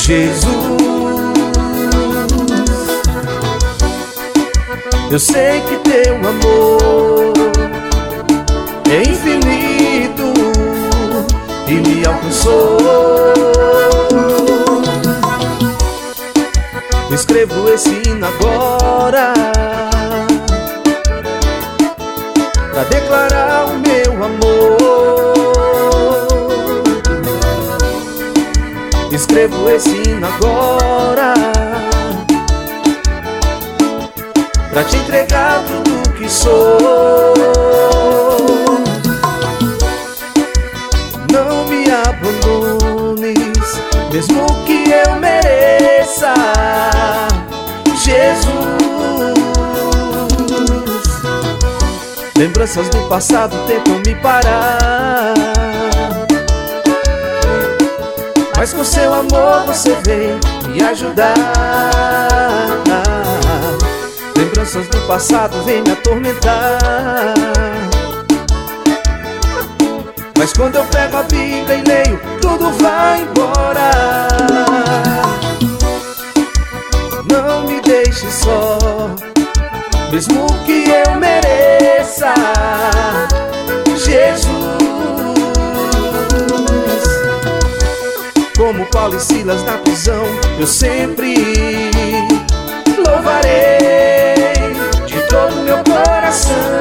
Jesus, eu sei que teu amor é infinito e me alcançou. Escrevo esse hino agora pra declarar o meu amor. Escrevo esse hino agora pra te entregar tudo que sou. Não me abandones, mesmo que eu mereça, Jesus. Lembranças do passado tentam me parar, mas com seu amor você vem me ajudar. Lembranças do passado vêm me atormentar, mas quando eu pego a Bíblia e leio, tudo vai embora. Não me deixe só, mesmo que eu mereça, Jesus. Como Paulo e Silas na prisão, eu sempre louvarei de todo meu coração.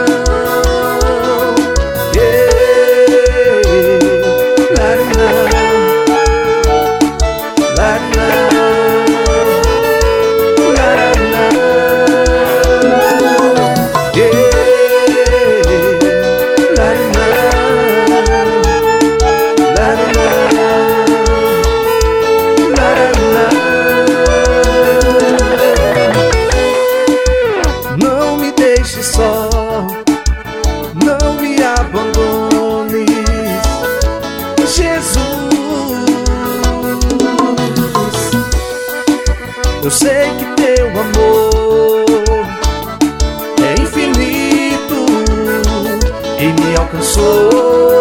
Não me deixe só, não me abandones, Jesus. Eu sei que teu amor é infinito e me alcançou.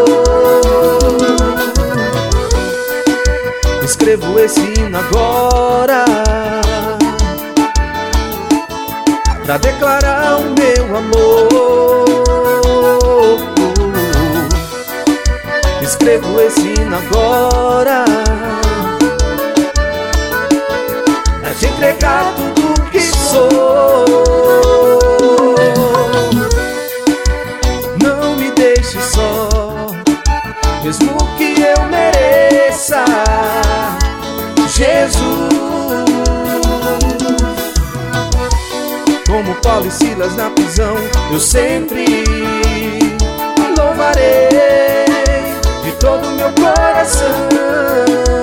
Escrevo esse hino agora pra declarar o meu amor. Escrevo esse hino agora pra te entregar tudo que sou. Não me deixe só, mesmo que eu mereça, Jesus. Como Paulo e Silas na prisão, eu sempre louvarei de todo meu coração.